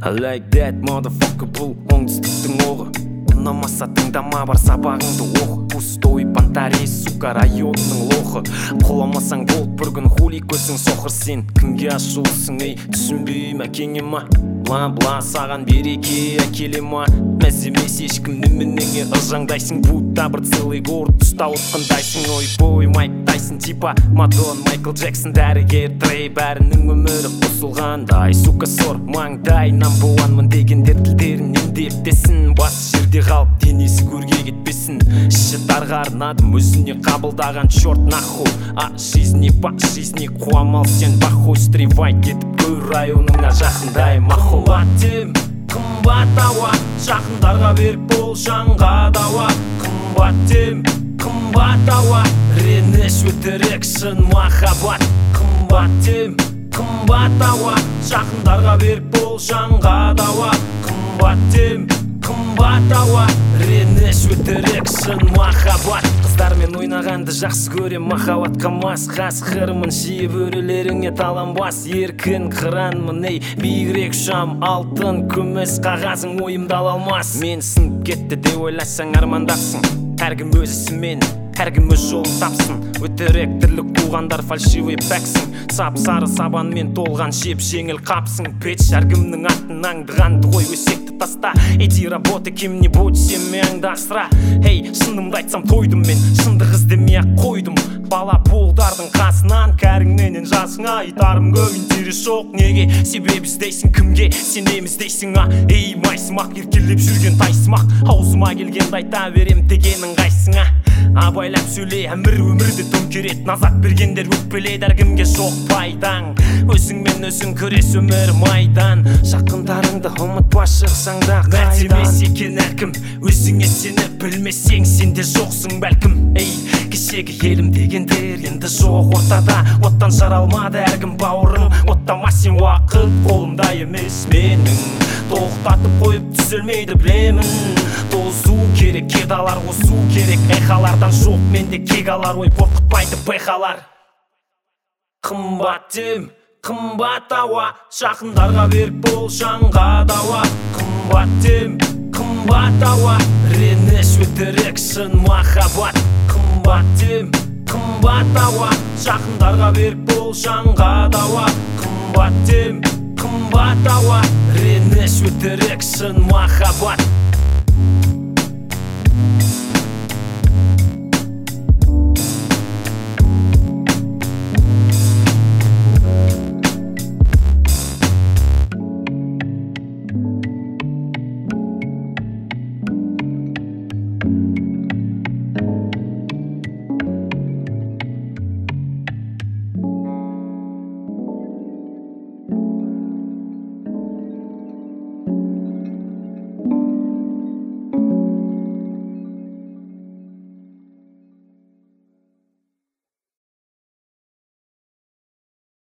I like that motherfucker, бұл оңтүстіктің оғы. Ұнамаса тыңдама, бар сабағыңды оқы. Пустой понтарей, сука, районның лохы. Құламасаң болып бір күн хули көзің соқыр сен. Кімге ашулысың, ей, түсінбейм әкеңе ма? Бла-бла, саған береке әкеле ма? Мәз емес ешкім неменеңе ыржаңдайсың. Будда бір целый город ұстап отқандайсың. Ой-бой, Майк Тайсон типа Мадон, Майкл Джексон, дәрігер Трей, бәрінің өмірі қосылғандай. Сука, сор, маңдай, number one-мын дегендер тілдерін емдептесін. Басы жерде қалып, денесі көрге кетпесін. Іші дарға арнадым, өзіне қабылдаған чорт наху. А жизни по жизни қуамал сен бахой. Стревай кетіп көр районыңа жақындай маху. Қымбат ауа, жақындарға беріп бол жанға дауа. Қымбат ауа, реніш өтірік шын махаббат. Қымбат ауа, жақындарға беріп бол жанға дауа. Қымбат ауа, реніш өтірік шын махаббат. Қыздармен ойнағанды жақсы көрем, махаббатқа мас. Қасқырмын жиып өрелеріңе таланбас. Еркін қыранмын, ей, биігірек ұшам. Алтын, күміс, қағазың ойымды ала алмас. Мен сынып кетті деп ойласаң армандапсың. Әркім өз ісімен, әркім өз жолын тапсын. Өтірік тірлік туғандар фальшивый бәксің. Сап-сары сабанмен толған жеп жеңіл қапсың. Печ әркімнің атын аңдығанды ғой, өсекті таста. Иди работай кем-нибудь, семьяңды асыра. Ей, шынымды айтсам тойдым мен, шындық іздемей-ақ қойдым. Бала болдардың қасынан, кәріңнен жасыңа айтарым көп, интерес жоқ. Неге себеп іздейсің, кімге сенеміз дейсің, а? Ей, майсымақ, еркелеп жүрген тайсымақ. Аузыма келгенді айта берем, дегенің қайсыңа? Абайлап сөйле, әмір өмірді төңкерет. Назат бергендер өкпелейді, әркімге жоқ пайдаң. Өзіңмен өзің күрес, өмір майдан. Жақындарыңды ұмытпа, шықсаң да қайдан. Мәртемес екен әркім, өзіңе сені білмесең, сенде жоқсың бәлкім. Ей, кешегі елім дегендер енді жоқ ортада. Оттан жаралмады әркім бауырым, оттама сен, уақыт қолымда емес менің. Тоқтатып қойып түзелмейді білемін. Тозу керек, кедалар қосу керек. Эхалардан жоқ менде кегалар, ой қорқытпайды бехалар. Қымбат ауа, жақындарға беріп бол жанға дауа. Қымбат ауа, реніш өтірік шын махаббат. Қымбат ауа, жақындарға беріп бол жанға дауа. Қымбат ауа, реніш өтірік шын махаббат.